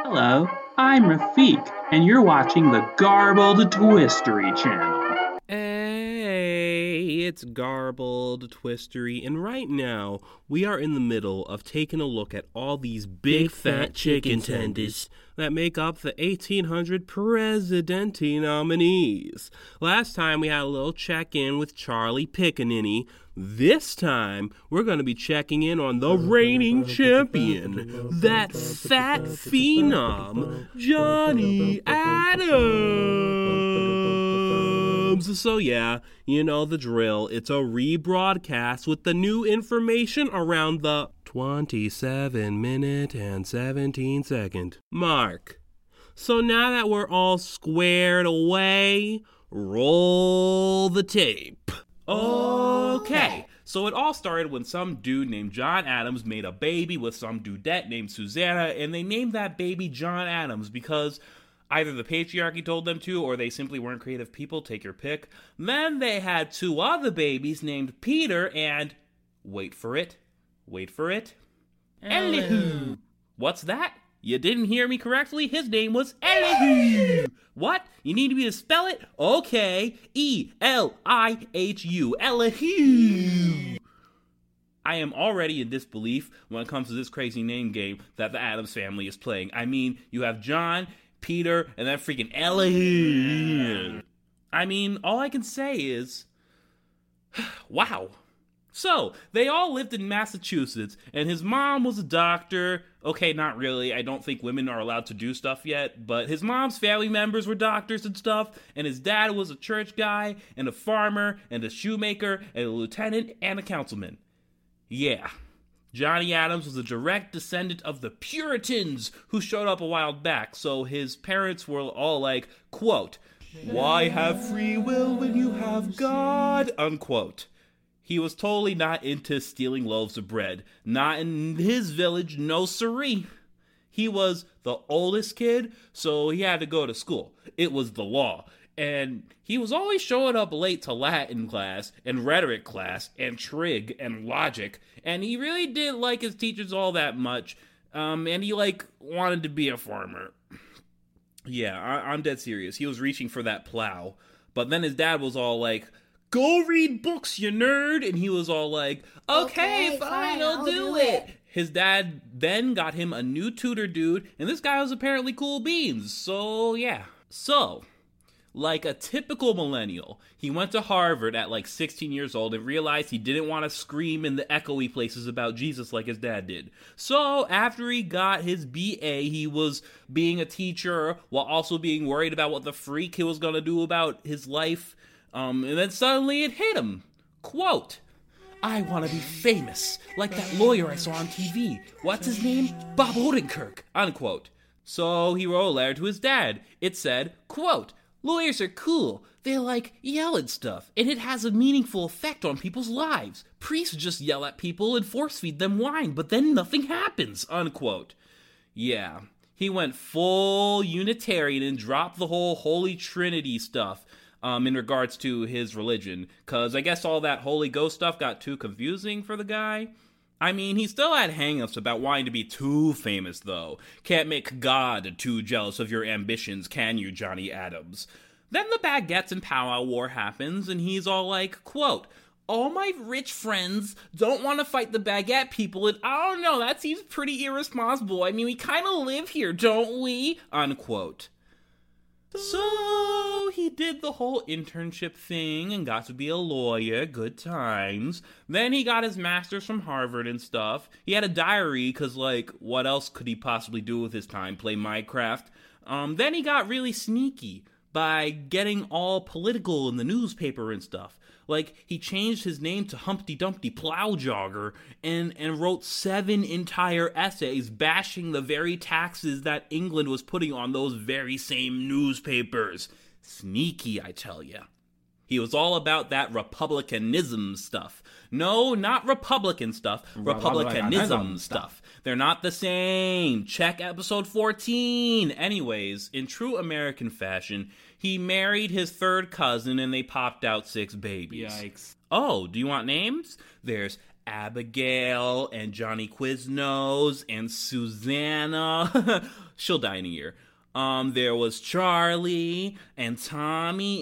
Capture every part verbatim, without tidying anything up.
Hello, I'm Rafik, and you're watching the Garbled Twistery channel. Hey, it's Garbled Twistery, and right now we are in the middle of taking a look at all these big, big fat chicken tenders that make up the eighteen hundred Presidente nominees. Last time we had a little check-in with Charlie Pickaninny. This time, we're going to be checking in on the reigning champion, that fat phenom, Johnny Adams. So yeah, you know the drill. It's a rebroadcast with the new information around the twenty-seven minute and seventeen second mark. So now that we're all squared away, roll the tape. Okay, so it all started when some dude named John Adams made a baby with some dudette named Susanna, and they named that baby John Adams because either the patriarchy told them to, or they simply weren't creative people, take your pick. Then they had two other babies named Peter and, wait for it, wait for it, Elihu. What's that? You didn't hear me correctly? His name was Elihu. What? You need me to spell it? Okay. E L I H U. Elihu. I am already in disbelief when it comes to this crazy name game that the Addams family is playing. I mean, you have John, Peter, and then freaking Elihu. I mean, all I can say is, wow. So, they all lived in Massachusetts, and his mom was a doctor. Okay, not really. I don't think women are allowed to do stuff yet, but his mom's family members were doctors and stuff, and his dad was a church guy, and a farmer, and a shoemaker, and a lieutenant, and a councilman. Yeah. Johnny Adams was a direct descendant of the Puritans who showed up a while back, so his parents were all like, quote, "Why have free will when you have God?" unquote. He was totally not into stealing loaves of bread. Not in his village, no siree. He was the oldest kid, so he had to go to school. It was the law. And he was always showing up late to Latin class, and rhetoric class, and trig, and logic. And he really didn't like his teachers all that much. Um, and he, like, wanted to be a farmer. Yeah, I- I'm dead serious. He was reaching for that plow. But then his dad was all like, "Go read books, you nerd!" And he was all like, okay, okay fine, fine, I'll, I'll do, do it. it. His dad then got him a new tutor dude, and this guy was apparently cool beans, so yeah. So, like a typical millennial, he went to Harvard at like sixteen years old and realized he didn't want to scream in the echoey places about Jesus like his dad did. So, after he got his B A, he was being a teacher while also being worried about what the freak he was going to do about his life. Um, and then suddenly it hit him. Quote, "I want to be famous, like that lawyer I saw on T V. What's his name? Bob Odenkirk." Unquote. So he wrote a letter to his dad. It said, quote, "Lawyers are cool. They like yell at stuff, and it has a meaningful effect on people's lives. Priests just yell at people and force feed them wine, but then nothing happens." Unquote. Yeah, he went full Unitarian and dropped the whole Holy Trinity stuff. Um, in regards to his religion, because I guess all that Holy Ghost stuff got too confusing for the guy. I mean, he still had hang-ups about wanting to be too famous, though. Can't make God too jealous of your ambitions, can you, Johnny Adams? Then the baguettes and powwow war happens, and he's all like, quote, "All my rich friends don't want to fight the baguette people, and I don't know, that seems pretty irresponsible. I mean, we kind of live here, don't we?" Unquote. So, he did the whole internship thing and got to be a lawyer, good times. Then he got his master's from Harvard and stuff. He had a diary, because, like, what else could he possibly do with his time? Play Minecraft? Um, then he got really sneaky by getting all political in the newspaper and stuff. Like, he changed his name to Humpty Dumpty Plowjogger and, and wrote seven entire essays bashing the very taxes that England was putting on those very same newspapers. Sneaky, I tell ya. He was all about that republicanism stuff. No, not Republican stuff. Republicanism stuff. They're not the same. Check episode fourteen. Anyways, in true American fashion, he married his third cousin and they popped out six babies. Yikes. Oh, do you want names? There's Abigail and Johnny Quiznos and Susanna. She'll die in a year. Um, there was Charlie and Tommy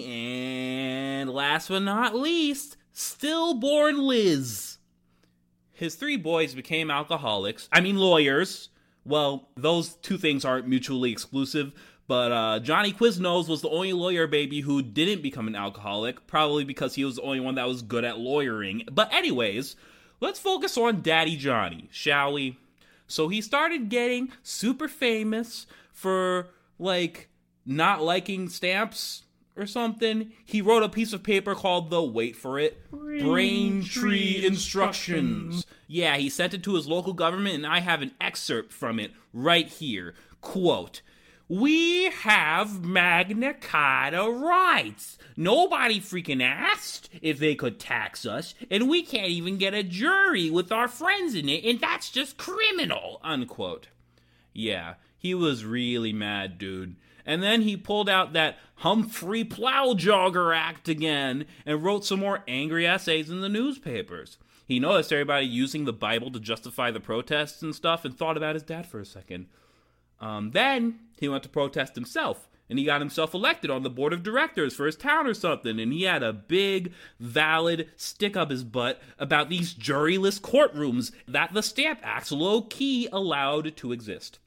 and last but not least, stillborn Liz. His three boys became alcoholics. I mean lawyers. Well, those two things aren't mutually exclusive, but uh, Johnny Quiznos was the only lawyer baby who didn't become an alcoholic, probably because he was the only one that was good at lawyering. But anyways, let's focus on Daddy Johnny, shall we? So he started getting super famous for, like, not liking stamps or something. He wrote a piece of paper called the, wait for it, Braintree Instructions. Yeah, he sent it to his local government, and I have an excerpt from it right here. Quote, "We have Magna Carta rights. Nobody freaking asked if they could tax us, and we can't even get a jury with our friends in it, and that's just criminal," unquote. Yeah, he was really mad, dude. And then he pulled out that Humphrey Plowjogger Act again and wrote some more angry essays in the newspapers. He noticed everybody using the Bible to justify the protests and stuff and thought about his dad for a second. Um, then he went to protest himself, and he got himself elected on the board of directors for his town or something, and he had a big, valid stick up his butt about these juryless courtrooms that the Stamp Act low-key allowed to exist.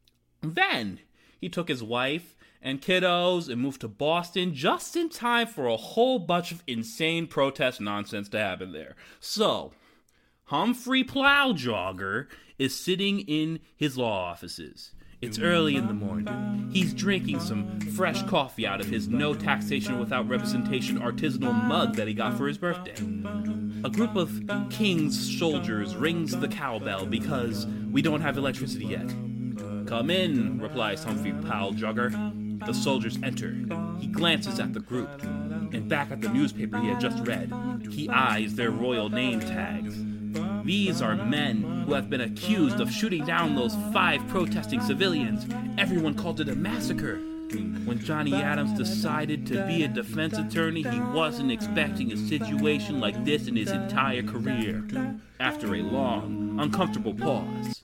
Then he took his wife and kiddos and moved to Boston just in time for a whole bunch of insane protest nonsense to happen there. So, Humphrey Plowjogger is sitting in his law offices. It's early in the morning. He's drinking some fresh coffee out of his no taxation without representation artisanal mug that he got for his birthday. A group of king's soldiers rings the cowbell because we don't have electricity yet. "Come in," replies Humphrey Plowjogger. The soldiers enter. He glances at the group, and back at the newspaper he had just read. He eyes their royal name tags. These are men who have been accused of shooting down those five protesting civilians. Everyone called it a massacre. When Johnny Adams decided to be a defense attorney, he wasn't expecting a situation like this in his entire career. After a long, uncomfortable pause,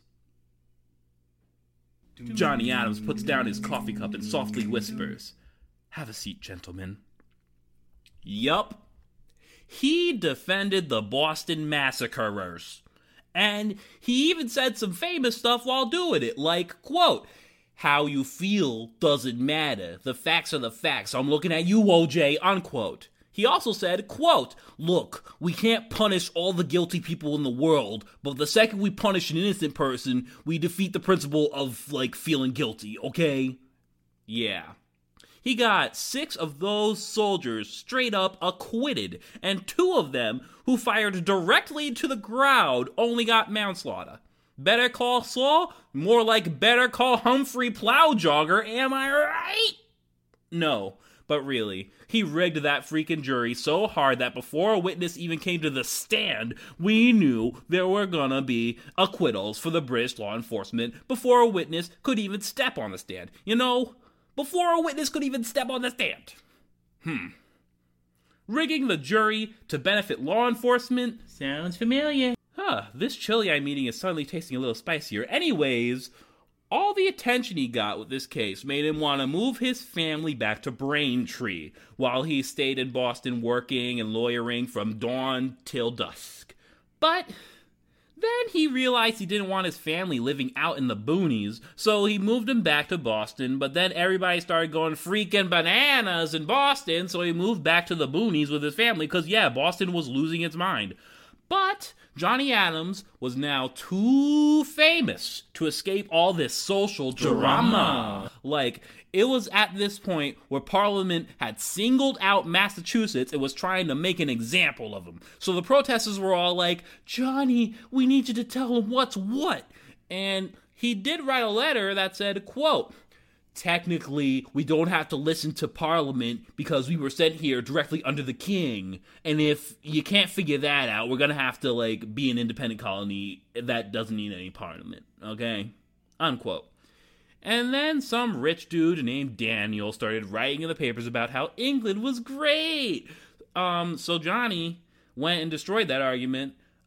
Johnny Adams puts down his coffee cup and softly whispers, "Have a seat, gentlemen." Yup. He defended the Boston massacrers. And he even said some famous stuff while doing it, like, quote, "How you feel doesn't matter. The facts are the facts. I'm looking at you, O J, unquote. He also said, quote, "Look, we can't punish all the guilty people in the world, but the second we punish an innocent person, we defeat the principle of, like, feeling guilty, okay?" Yeah. He got six of those soldiers straight up acquitted, and two of them, who fired directly into the crowd, only got manslaughter. Better call Saul? More like better call Humphrey Plowjogger, am I right? No. But really, he rigged that freaking jury so hard that before a witness even came to the stand, we knew there were gonna be acquittals for the British law enforcement before a witness could even step on the stand. You know, before a witness could even step on the stand. Hmm. Rigging the jury to benefit law enforcement? Sounds familiar. Huh, this chili I'm eating is suddenly tasting a little spicier. Anyways, all the attention he got with this case made him want to move his family back to Braintree, while he stayed in Boston working and lawyering from dawn till dusk. But then he realized he didn't want his family living out in the boonies, so he moved them back to Boston, but then everybody started going freaking bananas in Boston, so he moved back to the boonies with his family, because yeah, Boston was losing its mind. But Johnny Adams was now too famous to escape all this social drama. Like, it was at this point where Parliament had singled out Massachusetts and was trying to make an example of him. So the protesters were all like, "Johnny, we need you to tell him what's what." And he did write a letter that said, quote, "Technically, we don't have to listen to Parliament because we were sent here directly under the king. And if you can't figure that out, we're gonna have to, like, be an independent colony that doesn't need any Parliament, okay?" Unquote. And then some rich dude named Daniel started writing in the papers about how England was great. Um, so Johnny went and destroyed that argument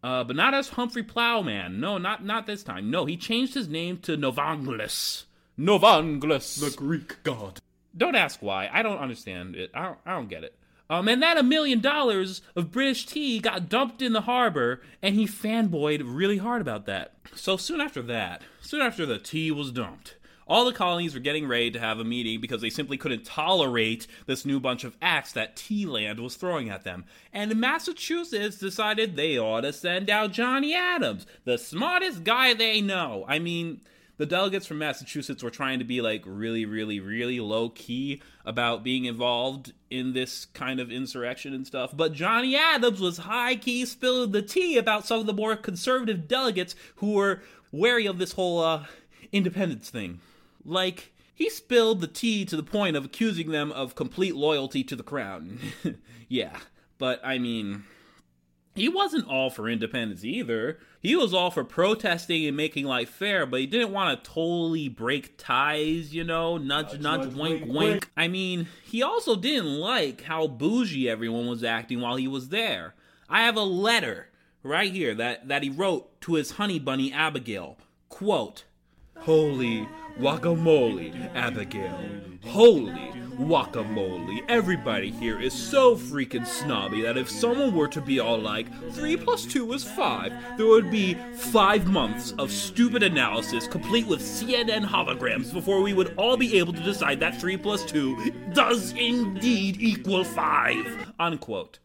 Uh, but not as Humphrey Plowman. No, not not this time. No, he changed his name to Novanglus. Novanglus. The Greek god. Don't ask why. I don't understand it. I don't, I don't get it. Um, and then a million dollars of British tea got dumped in the harbor, and he fanboyed really hard about that. So soon after that, soon after the tea was dumped, all the colonies were getting ready to have a meeting because they simply couldn't tolerate this new bunch of acts that Tea Land was throwing at them. And Massachusetts decided they ought to send out Johnny Adams, the smartest guy they know. I mean, the delegates from Massachusetts were trying to be like really, really, really low key about being involved in this kind of insurrection and stuff. But Johnny Adams was high key spilling the tea about some of the more conservative delegates who were wary of this whole uh, independence thing. Like, he spilled the tea to the point of accusing them of complete loyalty to the crown. Yeah, but I mean, he wasn't all for independence either. He was all for protesting and making life fair, but he didn't want to totally break ties, you know, nudge, nudge, nudge wink, wink, wink. I mean, he also didn't like how bougie everyone was acting while he was there. I have a letter right here that, that he wrote to his honey bunny, Abigail. Quote, "Holy guacamole, Abigail. Holy guacamole. Everybody here is so freaking snobby that if someone were to be all like, three plus two is five, there would be five months of stupid analysis complete with C N N holograms before we would all be able to decide that three plus two does indeed equal five." Unquote.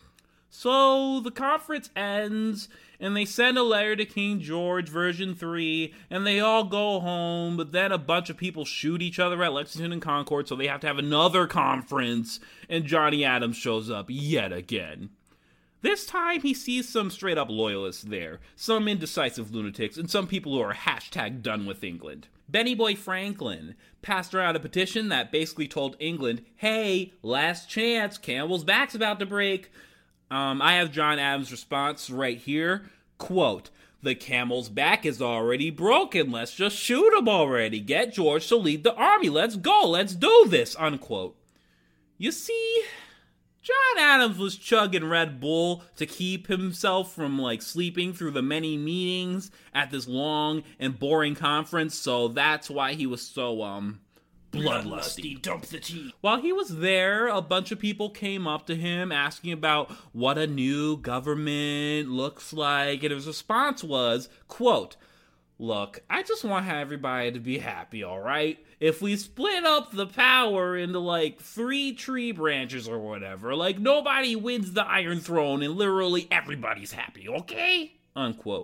So the conference ends, and they send a letter to King George, version three, and they all go home, but then a bunch of people shoot each other at Lexington and Concord, so they have to have another conference, and Johnny Adams shows up yet again. This time, he sees some straight-up loyalists there, some indecisive lunatics, and some people who are hashtag done with England. Benny Boy Franklin passed around a petition that basically told England, hey, last chance, Campbell's back's about to break. Um, I have John Adams' response right here. Quote, "The camel's back is already broken. Let's just shoot him already. Get George to lead the army. Let's go. Let's do this." Unquote. You see, John Adams was chugging Red Bull to keep himself from, like, sleeping through the many meetings at this long and boring conference, so that's why he was so, um... bloodlusty. Dump the tea. While he was there, a bunch of people came up to him asking about what a new government looks like, and his response was, quote, "Look, I just want everybody to be happy, alright? If we split up the power into, like, three tree branches or whatever, like, nobody wins the Iron Throne and literally everybody's happy, okay?" Unquote.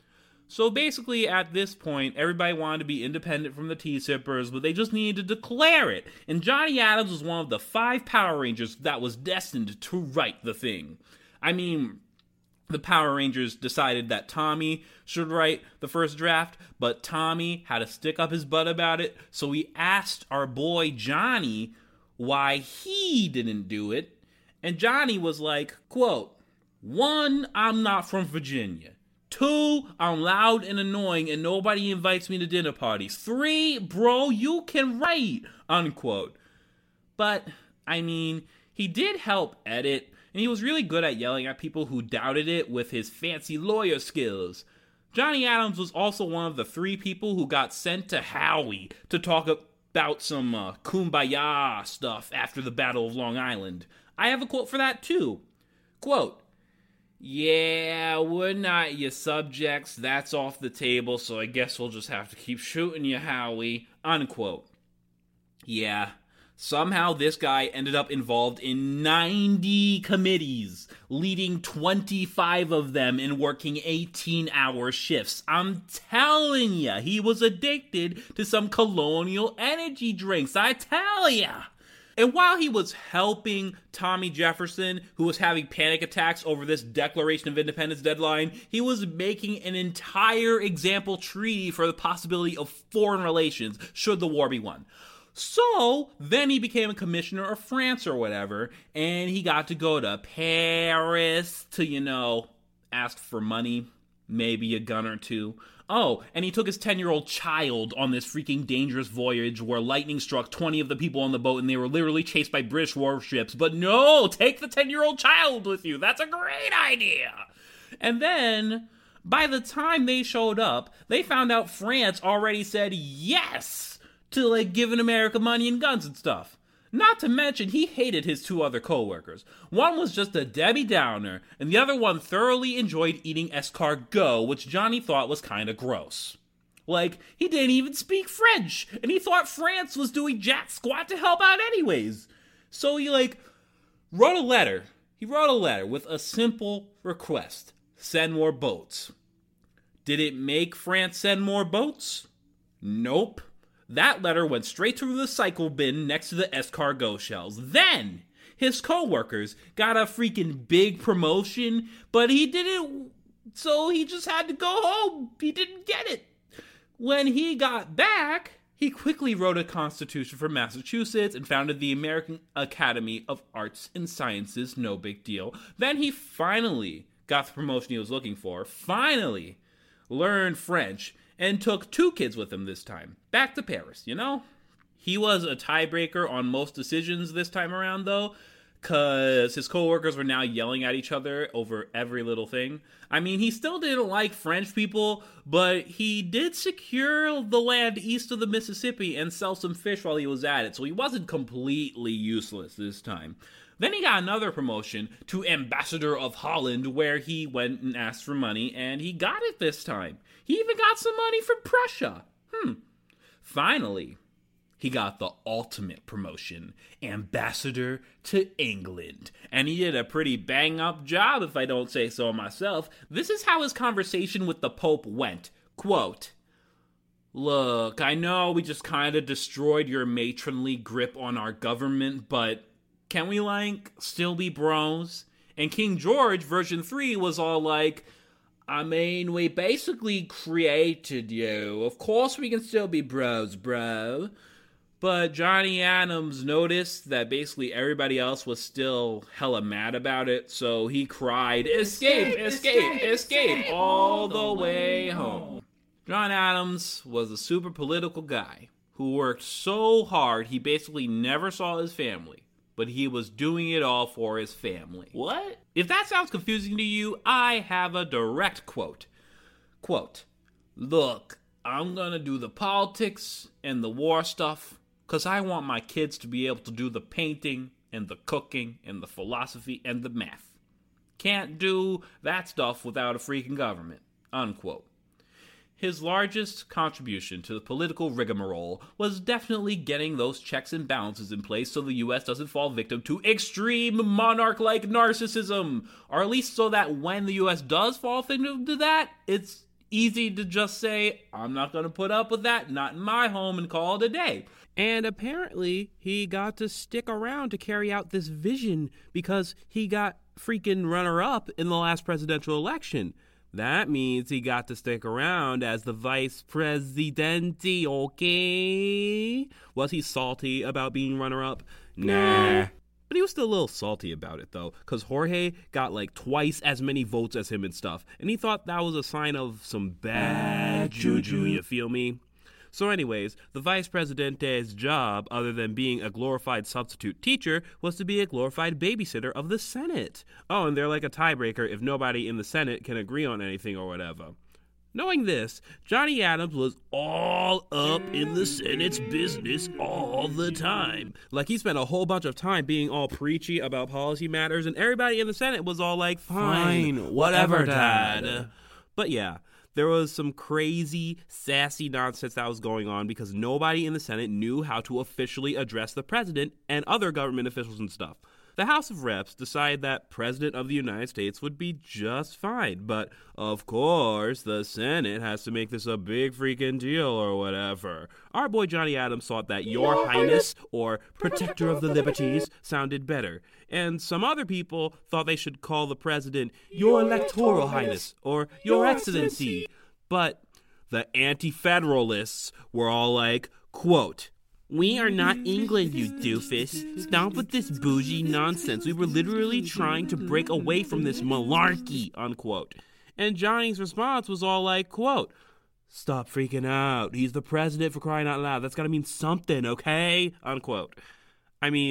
So basically, at this point, everybody wanted to be independent from the tea sippers, but they just needed to declare it. And Johnny Adams was one of the five Power Rangers that was destined to write the thing. I mean, the Power Rangers decided that Tommy should write the first draft, but Tommy had to stick up his butt about it, so we asked our boy Johnny why he didn't do it. And Johnny was like, quote, "One, I'm not from Virginia. Two, I'm loud and annoying and nobody invites me to dinner parties. Three, bro, you can write," unquote. But, I mean, he did help edit, and he was really good at yelling at people who doubted it with his fancy lawyer skills. Johnny Adams was also one of the three people who got sent to Howie to talk about some uh, kumbaya stuff after the Battle of Long Island. I have a quote for that too. Quote, "Yeah, we're not your subjects, that's off the table, so I guess we'll just have to keep shooting you, Howie," unquote. Yeah, somehow this guy ended up involved in ninety committees, leading twenty-five of them and working eighteen-hour shifts. I'm telling ya, he was addicted to some colonial energy drinks, I tell ya. And while he was helping Tommy Jefferson, who was having panic attacks over this Declaration of Independence deadline, he was making an entire example treaty for the possibility of foreign relations should the war be won. So, then he became a commissioner of France or whatever, and he got to go to Paris to, you know, ask for money, maybe a gun or two. Oh, and he took his ten-year-old child on this freaking dangerous voyage where lightning struck twenty of the people on the boat and they were literally chased by British warships. But no, take the ten-year-old child with you. That's a great idea. And then, by the time they showed up, they found out France already said yes to, like, giving America money and guns and stuff. Not to mention, he hated his two other co-workers. One was just a Debbie Downer, and the other one thoroughly enjoyed eating escargot, which Johnny thought was kind of gross. Like, he didn't even speak French, and he thought France was doing jack squat to help out anyways. So he, like, wrote a letter. He wrote a letter with a simple request. Send more boats. Did it make France send more boats? Nope. That letter went straight to the recycle bin next to the escargot shells. Then, his co-workers got a freaking big promotion, but he didn't, so he just had to go home. He didn't get it. When he got back, he quickly wrote a constitution for Massachusetts and founded the American Academy of Arts and Sciences. No big deal. Then he finally got the promotion he was looking for, finally learned French, and took two kids with him this time. Back to Paris, you know? He was a tiebreaker on most decisions this time around, though, because his co-workers were now yelling at each other over every little thing. I mean, he still didn't like French people, but he did secure the land east of the Mississippi and sell some fish while he was at it, so he wasn't completely useless this time. Then he got another promotion to Ambassador of Holland, where he went and asked for money, and he got it this time. He even got some money from Prussia. Hmm. Finally, he got the ultimate promotion, Ambassador to England. And he did a pretty bang-up job, if I don't say so myself. This is how his conversation with the Pope went. Quote, "Look, I know we just kind of destroyed your matronly grip on our government, but can we, like, still be bros?" And King George, version three, was all like, "I mean, we basically created you. Of course we can still be bros, bro." But Johnny Adams noticed that basically everybody else was still hella mad about it, so he cried, "Escape, escape, escape, all the way home." John Adams was a super political guy who worked so hard he basically never saw his family. But he was doing it all for his family. What? If that sounds confusing to you, I have a direct quote. Quote, "Look, I'm gonna do the politics and the war stuff because I want my kids to be able to do the painting and the cooking and the philosophy and the math. Can't do that stuff without a freaking government." Unquote. His largest contribution to the political rigmarole was definitely getting those checks and balances in place so the U S doesn't fall victim to extreme monarch-like narcissism, or at least so that when the U S does fall victim to that, it's easy to just say, "I'm not going to put up with that, not in my home," and call it a day. And apparently, he got to stick around to carry out this vision because he got freaking runner-up in the last presidential election. That means he got to stick around as the vice presidente, okay? Was he salty about being runner-up? Nah. But he was still a little salty about it, though, because Jorge got like twice as many votes as him and stuff, and he thought that was a sign of some bad juju, you feel me? So anyways, the vice presidente's job, other than being a glorified substitute teacher, was to be a glorified babysitter of the Senate. Oh, and they're like a tiebreaker if nobody in the Senate can agree on anything or whatever. Knowing this, Johnny Adams was all up in the Senate's business all the time. Like, he spent a whole bunch of time being all preachy about policy matters, and everybody in the Senate was all like, "Fine, Fine whatever, Dad." Dad. But yeah, there was some crazy, sassy nonsense that was going on because nobody in the Senate knew how to officially address the president and other government officials and stuff. The House of Reps decided that President of the United States would be just fine, but of course the Senate has to make this a big freaking deal or whatever. Our boy Johnny Adams thought that Your Highness or Protector of the Liberties sounded better, and some other people thought they should call the president Your Electoral Highness or Your Excellency. But the anti-federalists were all like, quote, "We are not England, you doofus. Stop with this bougie nonsense. We were literally trying to break away from this malarkey," unquote. And Johnny's response was all like, quote, "Stop freaking out. He's the president, for crying out loud. That's gotta mean something, okay?" Unquote. I mean,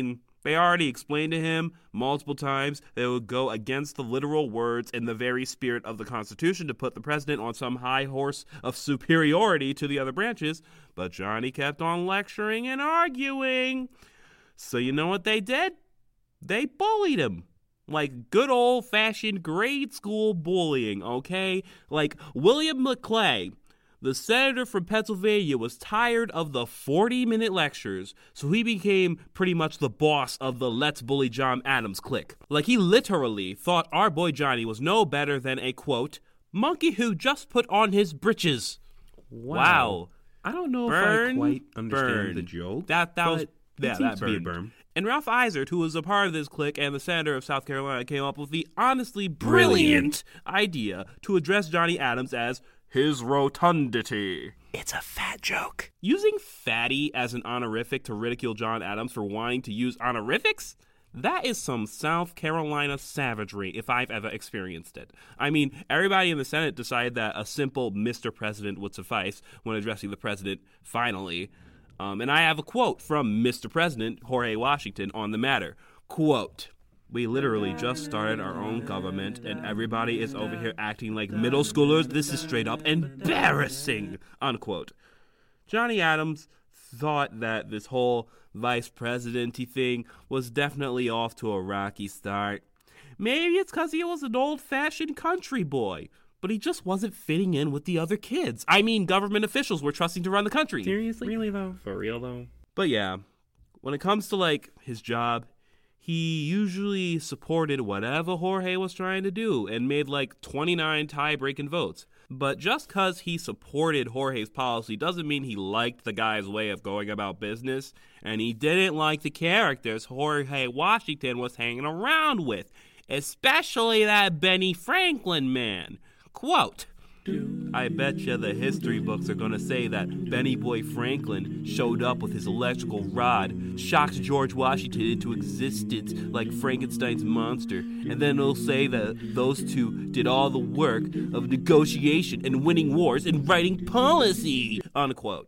They already explained to him multiple times that it would go against the literal words and the very spirit of the Constitution to put the president on some high horse of superiority to the other branches, but Johnny kept on lecturing and arguing. So you know what they did? They bullied him. Like good old-fashioned grade school bullying, okay? Like William McClay, the senator from Pennsylvania, was tired of the forty-minute lectures, so he became pretty much the boss of the Let's Bully John Adams clique. Like, he literally thought our boy Johnny was no better than a, quote, monkey who just put on his britches. Wow. Wow. I don't know Burn, if I quite understand burn. the joke. That, that was, it yeah, seems that to be a burned. burn. And Ralph Izard, who was a part of this clique and the senator of South Carolina, came up with the honestly brilliant, brilliant idea to address Johnny Adams as his rotundity. It's a fat joke. Using fatty as an honorific to ridicule John Adams for wanting to use honorifics? That is some South Carolina savagery if I've ever experienced it. I mean, everybody in the Senate decided that a simple Mister President would suffice when addressing the president finally. Um, and I have a quote from Mister President Jorge Washington on the matter. Quote, "We literally just started our own government, and everybody is over here acting like middle schoolers. This is straight up embarrassing," unquote. Johnny Adams thought that this whole vice presidency thing was definitely off to a rocky start. Maybe it's because he was an old-fashioned country boy, but he just wasn't fitting in with the other kids. I mean, government officials were trusting to run the country. Seriously? Really, though? For real, though? But yeah, when it comes to, like, his job, he usually supported whatever Jorge was trying to do and made, like, twenty-nine tie-breaking votes. But just because he supported Jorge's policy doesn't mean he liked the guy's way of going about business, and he didn't like the characters Jorge Washington was hanging around with, especially that Benny Franklin man. Quote, "I bet you the history books are going to say that Benny Boy Franklin showed up with his electrical rod, shocked George Washington into existence like Frankenstein's monster, and then it'll say that those two did all the work of negotiation and winning wars and writing policy," unquote.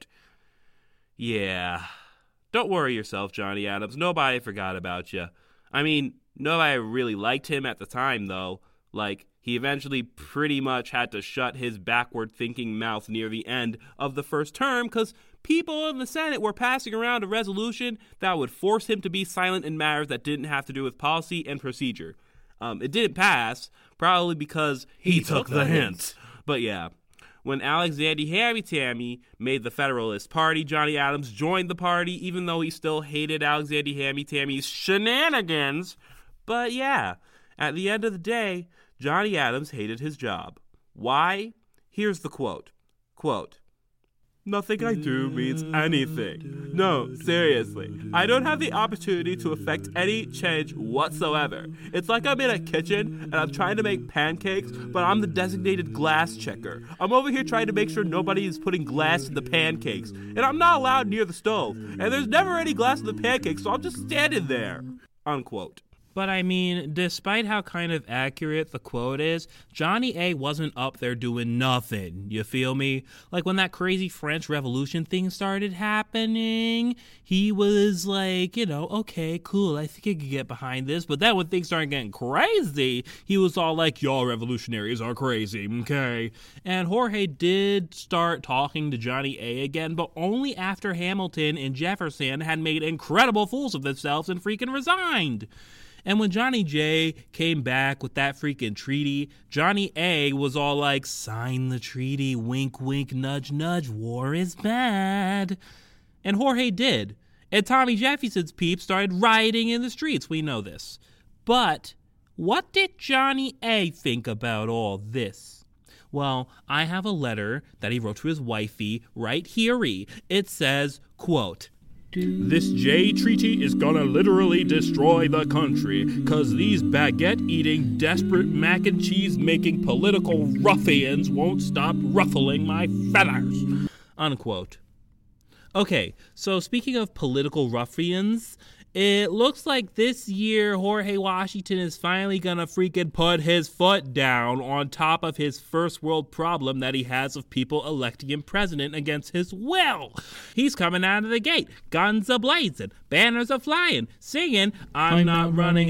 Yeah. Don't worry yourself, Johnny Adams. Nobody forgot about you. I mean, nobody really liked him at the time, though. Like, he eventually pretty much had to shut his backward-thinking mouth near the end of the first term because people in the Senate were passing around a resolution that would force him to be silent in matters that didn't have to do with policy and procedure. Um, it didn't pass, probably because he, he took, took the hint. hint. But yeah, when Alexander Hamilton made the Federalist Party, Johnny Adams joined the party, even though he still hated Alexander Hamilton's shenanigans. But yeah, at the end of the day, Johnny Adams hated his job. Why? Here's the quote. Quote, "Nothing I do means anything. No, seriously. I don't have the opportunity to affect any change whatsoever. It's like I'm in a kitchen and I'm trying to make pancakes, but I'm the designated glass checker. I'm over here trying to make sure nobody is putting glass in the pancakes, and I'm not allowed near the stove, and there's never any glass in the pancakes, so I'm just standing there." Unquote. But I mean, despite how kind of accurate the quote is, Johnny A wasn't up there doing nothing, you feel me? Like when that crazy French Revolution thing started happening, he was like, you know, okay, cool, I think I could get behind this. But then when things started getting crazy, he was all like, y'all revolutionaries are crazy, okay? And Jorge did start talking to Johnny A again, but only after Hamilton and Jefferson had made incredible fools of themselves and freaking resigned. And when Johnny J came back with that freaking treaty, Johnny A was all like, sign the treaty, wink, wink, nudge, nudge, war is bad. And Jorge did. And Tommy Jefferson's peeps started rioting in the streets. We know this. But what did Johnny A think about all this? Well, I have a letter that he wrote to his wifey right here. It says, quote, "This Jay Treaty is gonna literally destroy the country, cause these baguette-eating, desperate mac and cheese-making political ruffians won't stop ruffling my feathers." Unquote. Okay, so speaking of political ruffians, It looks like this year Jorge Washington is finally gonna freaking put his foot down on top of his first world problem that he has of people electing him president against his will. He's coming out of the gate, guns a-blazing, banners a-flying, singing, I'm, I'm not running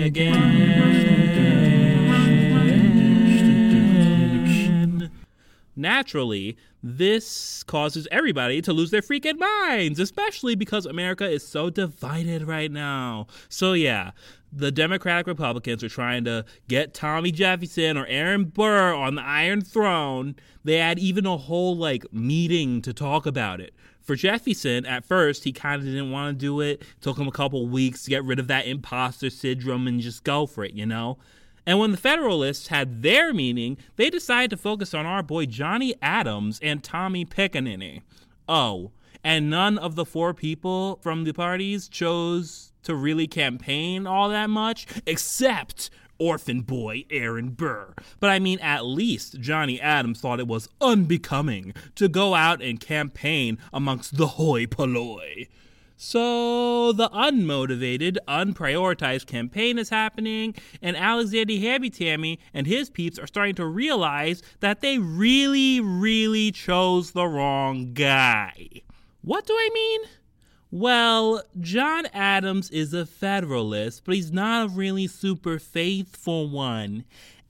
again. Naturally, this causes everybody to lose their freaking minds, especially because America is so divided right now. So yeah, the Democratic Republicans are trying to get Tommy Jefferson or Aaron Burr on the Iron Throne. They had even a whole, like, meeting to talk about it. For Jefferson, at first, he kind of didn't want to do it. It took him a couple weeks to get rid of that imposter syndrome and just go for it, you know? And when the Federalists had their meeting, they decided to focus on our boy Johnny Adams and Tommy Pickaninny. Oh, and none of the four people from the parties chose to really campaign all that much, except orphan boy Aaron Burr. But I mean, at least Johnny Adams thought it was unbecoming to go out and campaign amongst the hoi polloi. So the unmotivated, unprioritized campaign is happening, and Alexander Hammy-Tammy and his peeps are starting to realize that they really, really chose the wrong guy. What do I mean? Well, John Adams is a Federalist, but he's not a really super faithful one.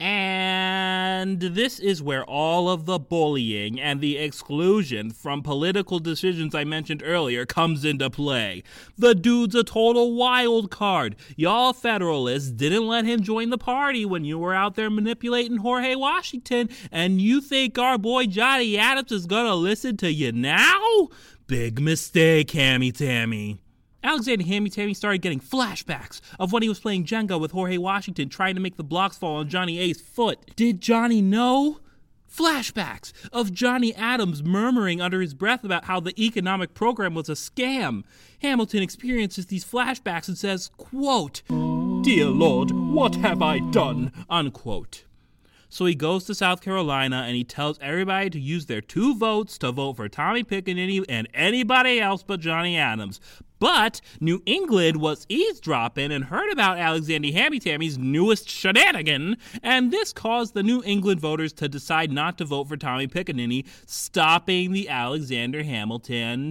And this is where all of the bullying and the exclusion from political decisions I mentioned earlier comes into play. The dude's a total wild card. Y'all Federalists didn't let him join the party when you were out there manipulating Jorge Washington, and you think our boy Johnny Adams is gonna listen to you now? Big mistake, Hammy-Tammy. Alexander Hammy-Tammy started getting flashbacks of when he was playing Jenga with Jorge Washington trying to make the blocks fall on Johnny A's foot. Did Johnny know? Flashbacks of Johnny Adams murmuring under his breath about how the economic program was a scam. Hamilton experiences these flashbacks and says, quote, "Dear Lord, what have I done?" unquote. So he goes to South Carolina and he tells everybody to use their two votes to vote for Tommy Pickaninny and anybody else but Johnny Adams. But New England was eavesdropping and heard about Alexander Hammy-Tammy's newest shenanigan, and this caused the New England voters to decide not to vote for Tommy Pickaninny, stopping the Alexander Hamilton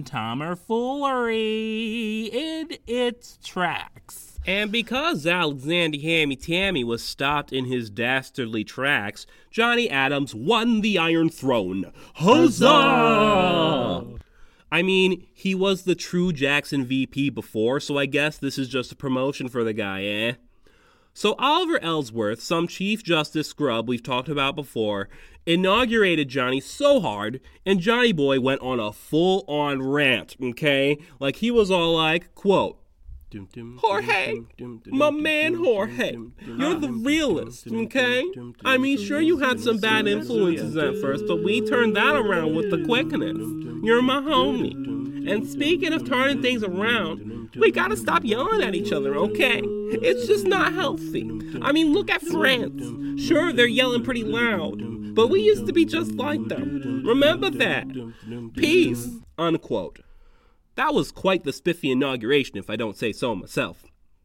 tomfoolery in its tracks. And because Alexander Hammy-Tammy was stopped in his dastardly tracks, Johnny Adams won the Iron Throne. Huzzah! I mean, he was the true Jackson V P before, so I guess this is just a promotion for the guy, eh? So Oliver Ellsworth, some Chief Justice scrub we've talked about before, inaugurated Johnny so hard, and Johnny Boy went on a full-on rant, okay? Like, he was all like, quote, "Jorge, my man Jorge, you're the realist, okay? I mean, sure you had some bad influences at first, but we turned that around with the quickness. You're my homie. And speaking of turning things around, we gotta stop yelling at each other, okay? It's just not healthy. I mean, look at France. Sure, they're yelling pretty loud, but we used to be just like them. Remember that. Peace," unquote. That was quite the spiffy inauguration, if I don't say so myself.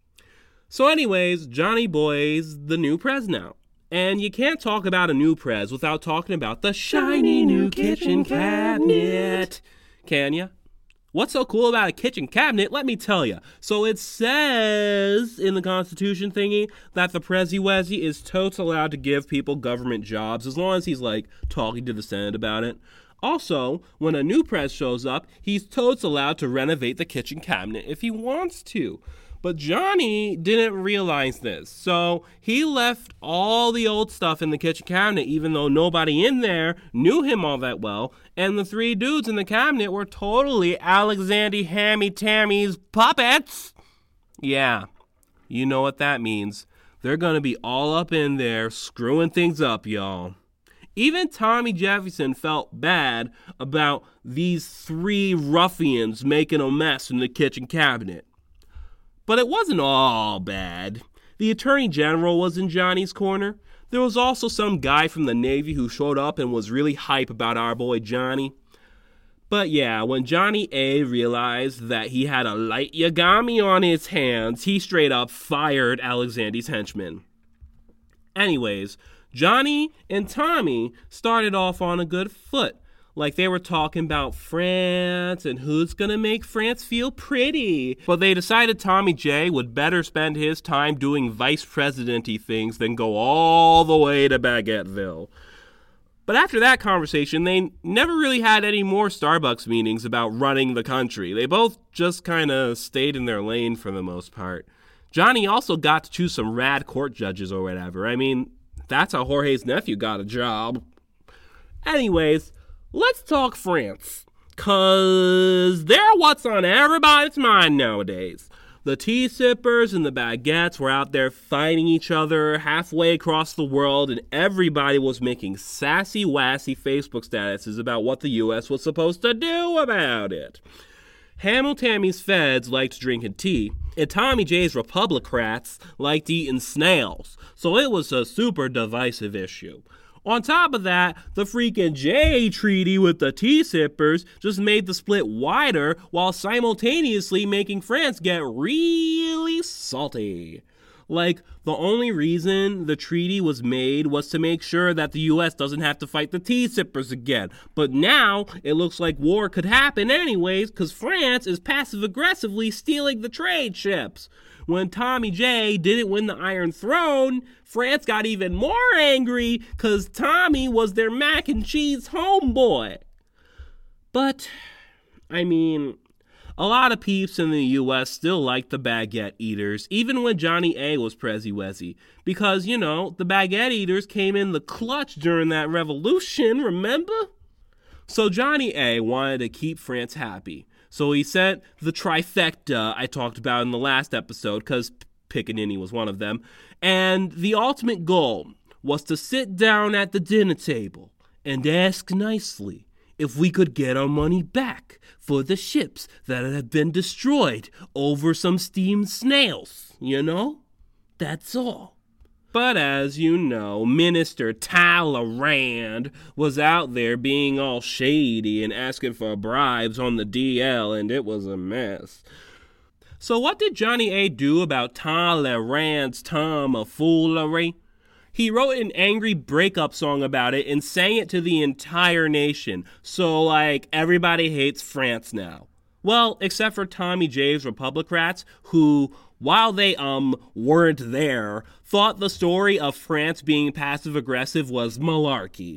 So anyways, Johnny Boy's the new prez now. And you can't talk about a new prez without talking about the shiny new kitchen cabinet. Can ya? What's so cool about a kitchen cabinet? Let me tell ya. So it says in the Constitution thingy that the Prezi-Wezi is totes allowed to give people government jobs as long as he's, like, talking to the Senate about it. Also, when a new prez shows up, he's totes allowed to renovate the kitchen cabinet if he wants to. But Johnny didn't realize this, so he left all the old stuff in the kitchen cabinet even though nobody in there knew him all that well, and the three dudes in the cabinet were totally Alexander Hammy-Tammy's puppets. Yeah, you know what that means. They're gonna be all up in there screwing things up, y'all. Even Tommy Jefferson felt bad about these three ruffians making a mess in the kitchen cabinet. But it wasn't all bad. The Attorney General was in Johnny's corner. There was also some guy from the Navy who showed up and was really hype about our boy Johnny. But yeah, when Johnny A realized that he had a light Yagami on his hands, he straight up fired Alexander's henchmen. Anyways, Johnny and Tommy started off on a good foot. Like they were talking about France and who's gonna make France feel pretty. But they decided Tommy J would better spend his time doing vice president-y things than go all the way to Baguetteville. But after that conversation, they never really had any more Starbucks meetings about running the country. They both just kind of stayed in their lane for the most part. Johnny also got to choose some rad court judges or whatever. I mean, that's how Jorge's nephew got a job. Anyways, let's talk France, cause they're what's on everybody's mind nowadays. The tea sippers and the baguettes were out there fighting each other halfway across the world, and everybody was making sassy-wassy Facebook statuses about what the U S was supposed to do about it. Hamiltammy's feds liked drinking tea, and Tommy J's Republicrats liked eating snails, so it was a super divisive issue. On top of that, the freaking J Treaty with the tea sippers just made the split wider while simultaneously making France get really salty. Like, the only reason the treaty was made was to make sure that the U S doesn't have to fight the tea sippers again. But now, it looks like war could happen anyways because France is passive-aggressively stealing the trade ships. When Tommy J didn't win the Iron Throne, France got even more angry because Tommy was their mac and cheese homeboy. But, I mean, a lot of peeps in the U S still liked the baguette eaters, even when Johnny A was Prezi-Wezi. Because, you know, the baguette eaters came in the clutch during that revolution, remember? So Johnny A wanted to keep France happy. So he sent the trifecta I talked about in the last episode, because Pickaninny was one of them. And the ultimate goal was to sit down at the dinner table and ask nicely if we could get our money back for the ships that have been destroyed over some steamed snails, you know? That's all. But as you know, Minister Talleyrand was out there being all shady and asking for bribes on the D L, and it was a mess. So what did Johnny A do about Talleyrand's tomfoolery? He wrote an angry breakup song about it and sang it to the entire nation. So, like, everybody hates France now. Well, except for Tommy J's Republicrats, who, while they, um, weren't there, thought the story of France being passive-aggressive was malarkey.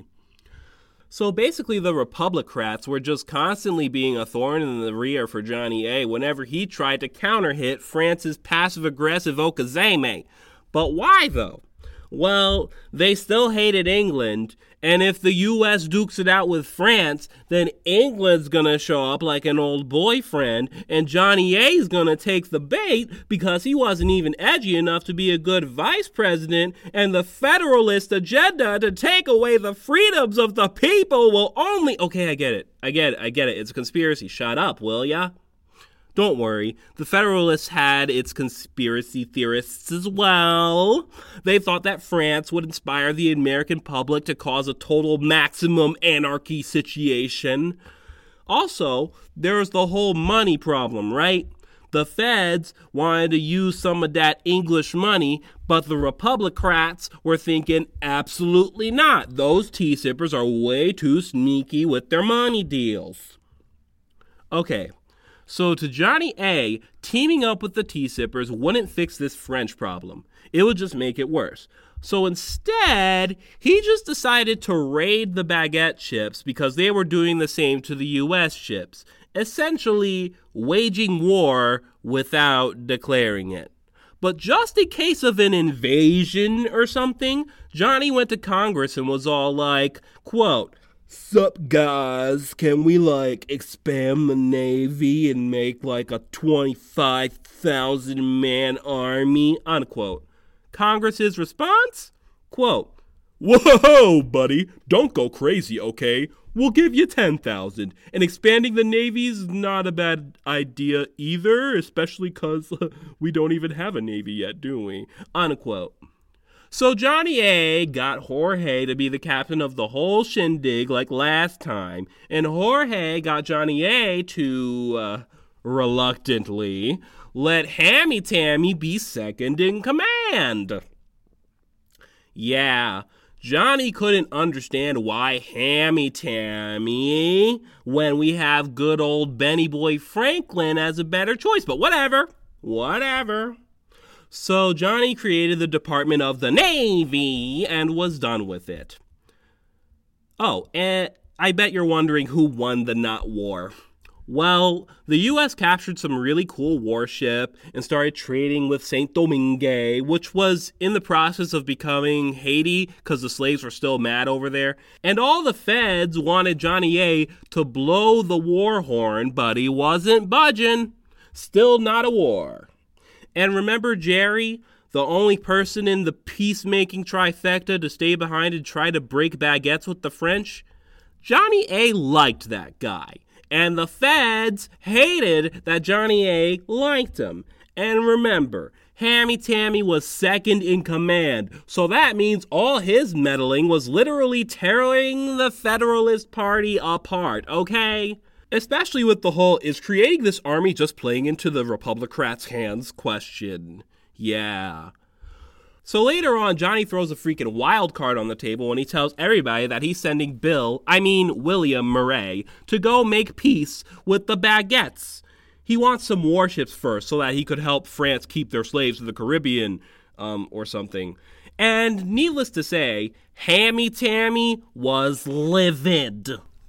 So basically the Republicrats were just constantly being a thorn in the rear for Johnny A whenever he tried to counter-hit France's passive-aggressive Okazeme. But why, though? Well, they still hated England, and if the U S dukes it out with France, then England's gonna show up like an old boyfriend, and Johnny A's gonna take the bait because he wasn't even edgy enough to be a good vice president, and the Federalist agenda to take away the freedoms of the people will only... Okay, I get it. I get it. I get it. It's a conspiracy. Shut up, will ya? Don't worry, the Federalists had its conspiracy theorists as well. They thought that France would inspire the American public to cause a total maximum anarchy situation. Also, there was the whole money problem, right? The feds wanted to use some of that English money, but the Republicrats were thinking absolutely not. Those tea sippers are way too sneaky with their money deals. Okay. So to Johnny A, teaming up with the tea sippers wouldn't fix this French problem. It would just make it worse. So instead, he just decided to raid the baguette ships because they were doing the same to the U S ships, essentially waging war without declaring it. But just in case of an invasion or something, Johnny went to Congress and was all like, quote, "Sup guys, can we like expand the Navy and make like a twenty-five thousand man army?" Unquote. Congress's response? Quote, "Whoa, buddy, don't go crazy, okay? We'll give you ten thousand, and expanding the Navy's not a bad idea either, especially because uh, we don't even have a Navy yet, do we?" Unquote. So Johnny A got Jorge to be the captain of the whole shindig like last time, and Jorge got Johnny A to, uh, reluctantly, let Hammy Tammy be second in command. Yeah, Johnny couldn't understand why Hammy Tammy when we have good old Benny Boy Franklin as a better choice, but whatever, whatever. So Johnny created the Department of the Navy and was done with it. Oh, and I bet you're wondering who won the Nut War. Well, the U S captured some really cool warship and started trading with Saint Domingue, which was in the process of becoming Haiti because the slaves were still mad over there. And all the feds wanted Johnny A to blow the war horn, but he wasn't budging. Still not a war. And remember Jerry, the only person in the peacemaking trifecta to stay behind and try to break baguettes with the French? Johnny A liked that guy. And the feds hated that Johnny A liked him. And remember, Hammy Tammy was second in command, so that means all his meddling was literally tearing the Federalist Party apart, okay? Especially with the whole, is creating this army just playing into the Republicrats' hands question. Yeah. So later on, Johnny throws a freaking wild card on the table when he tells everybody that he's sending Bill, I mean William Murray, to go make peace with the Baguettes. He wants some warships first so that he could help France keep their slaves to the Caribbean, um, or something. And needless to say, Hammy Tammy was livid.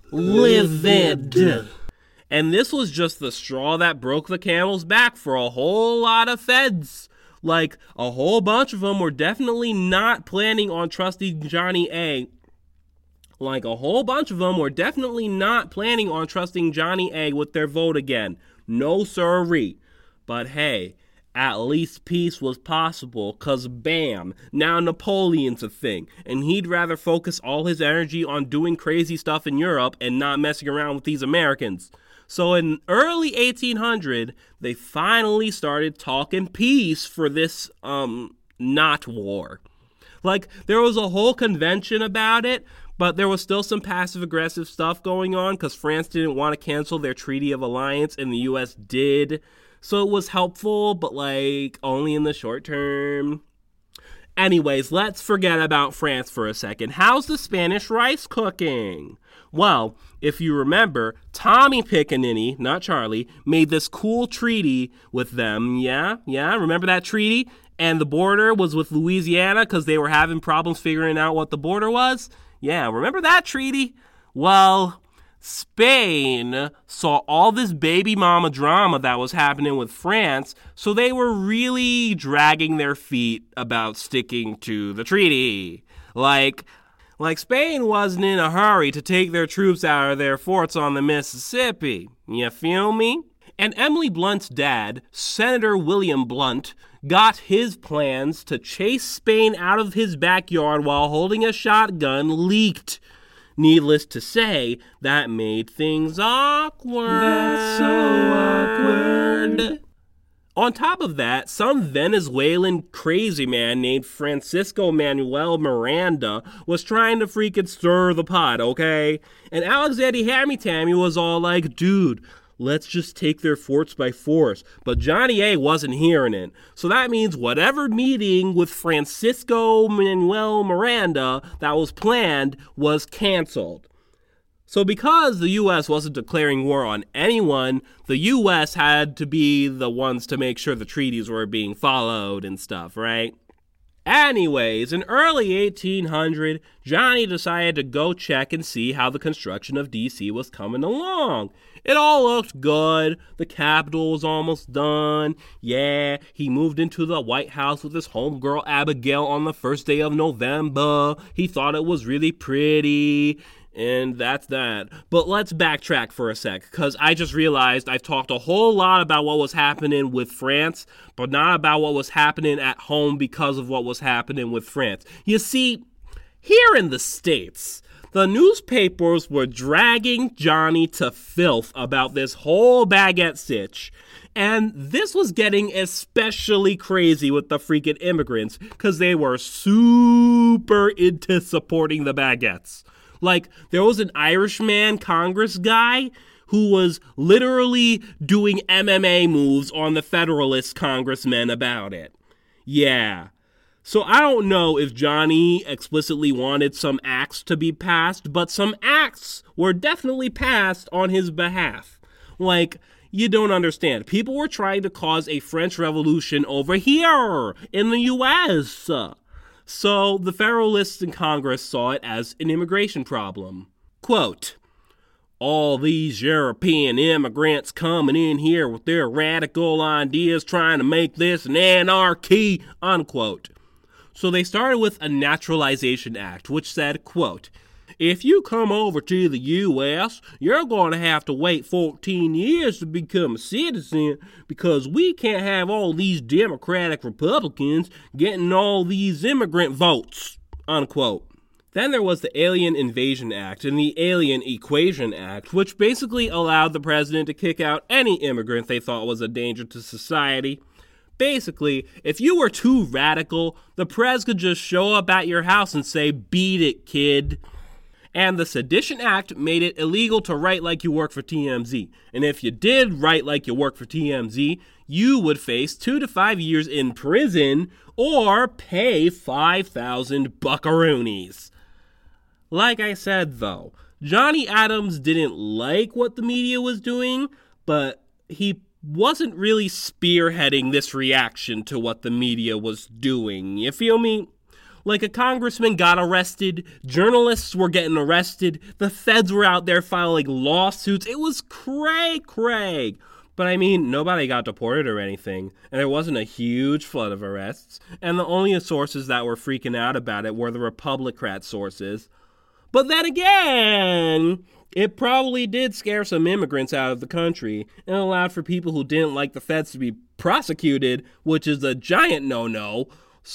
Livid. And this was just the straw that broke the camel's back for a whole lot of feds. Like, a whole bunch of them were definitely not planning on trusting Johnny A. Like, a whole bunch of them were definitely not planning on trusting Johnny A with their vote again. No sirree. But hey, at least peace was possible, cause bam, now Napoleon's a thing, and he'd rather focus all his energy on doing crazy stuff in Europe and not messing around with these Americans. So in early eighteen hundred, they finally started talking peace for this, um, not war. Like, there was a whole convention about it, but there was still some passive-aggressive stuff going on because France didn't want to cancel their Treaty of Alliance, and the U S did. So it was helpful, but, like, only in the short term. Anyways, let's forget about France for a second. How's the Spanish rice cooking? Well, if you remember, Tommy Pickaninny, not Charlie, made this cool treaty with them. Yeah, yeah, remember that treaty? And the border was with Louisiana because they were having problems figuring out what the border was? Yeah, remember that treaty? Well, Spain saw all this baby mama drama that was happening with France, so they were really dragging their feet about sticking to the treaty. Like, like Spain wasn't in a hurry to take their troops out of their forts on the Mississippi. You feel me? And Emily Blunt's dad, Senator William Blunt, got his plans to chase Spain out of his backyard while holding a shotgun leaked. Needless to say, that made things awkward. That's so awkward. On top of that, some Venezuelan crazy man named Francisco Manuel Miranda was trying to freaking stir the pot, okay? And Alexander Hammy Tammy was all like, dude, let's just take their forts by force. But Johnny A wasn't hearing it. So that means whatever meeting with Francisco Manuel Miranda that was planned was canceled. So because the U S wasn't declaring war on anyone, the U S had to be the ones to make sure the treaties were being followed and stuff, right? Anyways, in early eighteen hundred, Johnny decided to go check and see how the construction of D C was coming along. It all looked good. The Capitol was almost done. Yeah, he moved into the White House with his homegirl Abigail on the first day of November. He thought it was really pretty. And that's that. But let's backtrack for a sec, because I just realized I've talked a whole lot about what was happening with France, but not about what was happening at home because of what was happening with France. You see, here in the States, the newspapers were dragging Johnny to filth about this whole baguette sitch. And this was getting especially crazy with the freaking immigrants because they were super into supporting the baguettes. Like, there was an Irishman Congress guy who was literally doing M M A moves on the Federalist congressmen about it. Yeah. So I don't know if Johnny explicitly wanted some acts to be passed, but some acts were definitely passed on his behalf. Like, you don't understand. People were trying to cause a French Revolution over here in the U S. So the Federalists in Congress saw it as an immigration problem. Quote, all these European immigrants coming in here with their radical ideas trying to make this an anarchy, unquote. So they started with a Naturalization Act, which said, quote, if you come over to the U S, you're going to have to wait fourteen years to become a citizen because we can't have all these Democratic Republicans getting all these immigrant votes, unquote. Then there was the Alien Invasion Act and the Alien Equation Act, which basically allowed the president to kick out any immigrant they thought was a danger to society. Basically, if you were too radical, the prez could just show up at your house and say, beat it, kid. And the Sedition Act made it illegal to write like you work for T M Z. And if you did write like you work for T M Z, you would face two to five years in prison or pay five thousand buckaroonies. Like I said, though, Johnny Adams didn't like what the media was doing, but he wasn't really spearheading this reaction to what the media was doing. You feel me? Like, a congressman got arrested, journalists were getting arrested, the feds were out there filing lawsuits. It was cray cray. But I mean, nobody got deported or anything, and there wasn't a huge flood of arrests, and the only sources that were freaking out about it were the Republican sources. But then again, it probably did scare some immigrants out of the country and allowed for people who didn't like the feds to be prosecuted, which is a giant no-no.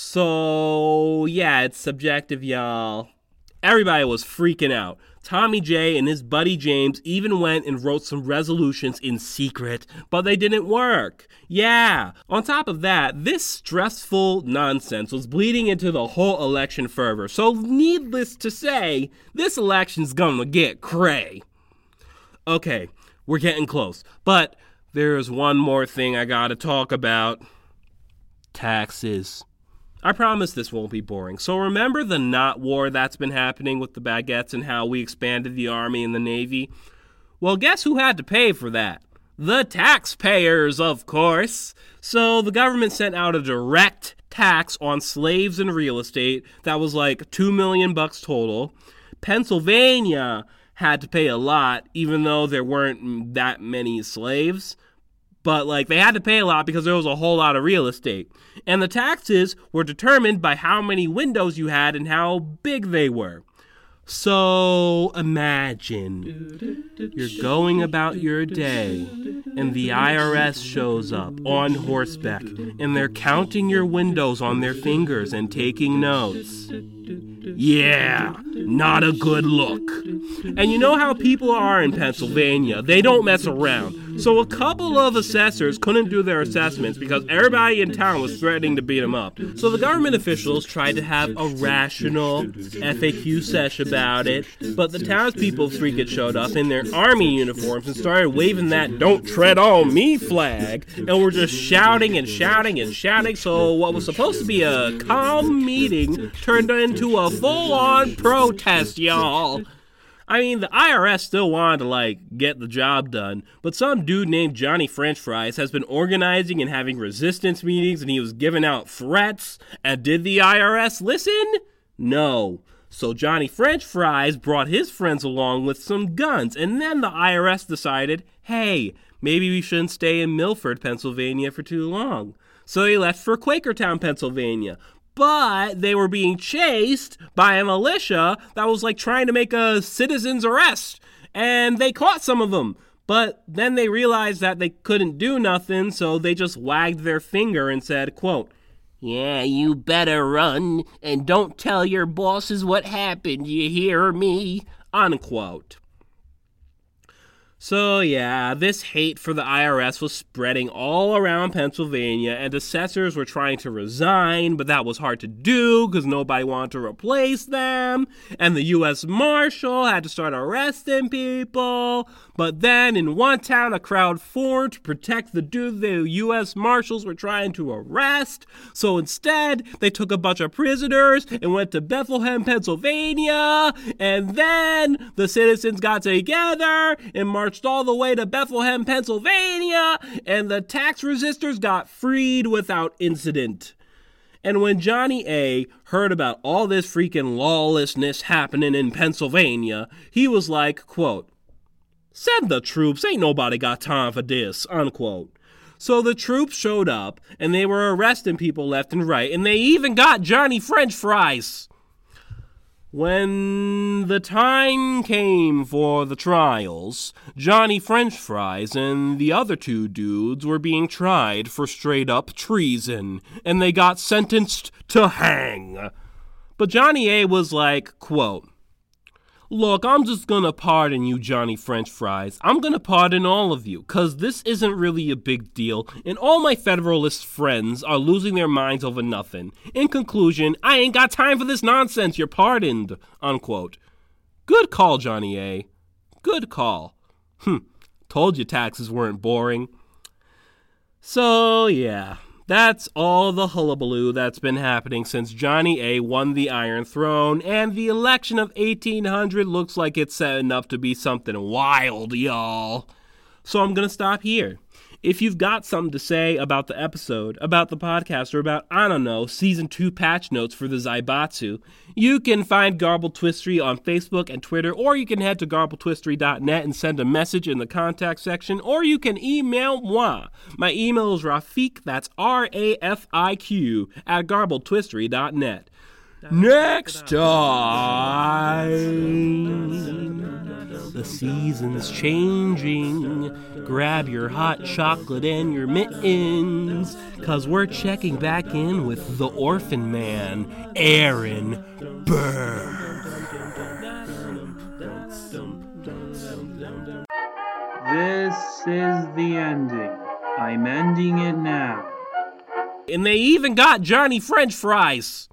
So, yeah, it's subjective, y'all. Everybody was freaking out. Tommy J and his buddy James even went and wrote some resolutions in secret, but they didn't work. Yeah. On top of that, this stressful nonsense was bleeding into the whole election fervor. So needless to say, this election's gonna get cray. Okay, we're getting close. But there's one more thing I gotta talk about. Taxes. I promise this won't be boring. So remember the not war that's been happening with the baguettes and how we expanded the Army and the Navy? Well, guess who had to pay for that? The taxpayers, of course. So the government sent out a direct tax on slaves and real estate that was like two million bucks total. Pennsylvania had to pay a lot, even though there weren't that many slaves. But, like, they had to pay a lot because there was a whole lot of real estate. And the taxes were determined by how many windows you had and how big they were. So, imagine you're going about your day and the I R S shows up on horseback and they're counting your windows on their fingers and taking notes. Yeah, not a good look. And you know how people are in Pennsylvania. They don't mess around. So a couple of assessors couldn't do their assessments because everybody in town was threatening to beat them up. So the government officials tried to have a rational F A Q sesh about it, but the townspeople freaking showed up in their army uniforms and started waving that "Don't tread on me" flag, and were just shouting and shouting and shouting. So what was supposed to be a calm meeting turned into a full-on protest, y'all. I mean, the I R S still wanted to, like, get the job done, but some dude named Johnny French Fries has been organizing and having resistance meetings, and he was giving out threats. And did the I R S listen? No. So Johnny French Fries brought his friends along with some guns, and then the I R S decided, hey, maybe we shouldn't stay in Milford, Pennsylvania for too long. So they left for Quakertown, Pennsylvania. But they were being chased by a militia that was like trying to make a citizen's arrest. And they caught some of them. But then they realized that they couldn't do nothing, so they just wagged their finger and said, quote, Yeah, you better run, and don't tell your bosses what happened, you hear me? Unquote. So yeah, this hate for the I R S was spreading all around Pennsylvania, and assessors were trying to resign, but that was hard to do because nobody wanted to replace them, and the U S Marshal had to start arresting people. But then in one town, a crowd formed to protect the dude the U S Marshals were trying to arrest. So instead, they took a bunch of prisoners and went to Bethlehem, Pennsylvania, and then the citizens got together and marched all the way to Bethlehem, Pennsylvania, and the tax resistors got freed without incident. And when Johnny A. heard about all this freaking lawlessness happening in Pennsylvania, he was like, quote, "Send the troops, ain't nobody got time for this," unquote. So the troops showed up, and they were arresting people left and right, and they even got Johnny French Fries. When the time came for the trials, Johnny French Fries and the other two dudes were being tried for straight-up treason, and they got sentenced to hang. But Johnny A. was like, quote, "Look, I'm just gonna pardon you, Johnny French Fries. I'm gonna pardon all of you, cause this isn't really a big deal, and all my Federalist friends are losing their minds over nothing. In conclusion, I ain't got time for this nonsense. You're pardoned," unquote. Good call, Johnny A. Good call. Hm, told you taxes weren't boring. So, yeah. That's all the hullabaloo that's been happening since Johnny A. won the Iron Throne, and the election of eighteen hundred looks like it's setting up to be something wild, y'all. So I'm going to stop here. If you've got something to say about the episode, about the podcast, or about, I don't know, Season two patch notes for the Zaibatsu, you can find Garbled Twistery on Facebook and Twitter, or you can head to garbled twistery dot net and send a message in the contact section, or you can email moi. My email is Rafiq, that's R A F I Q, at garbled twistery dot net. Next time, the season's changing. Grab your hot chocolate and your mittens, cause we're checking back in with the Orphan Man, Aaron Burr. This is the ending. I'm ending it now. And they even got Johnny French Fries.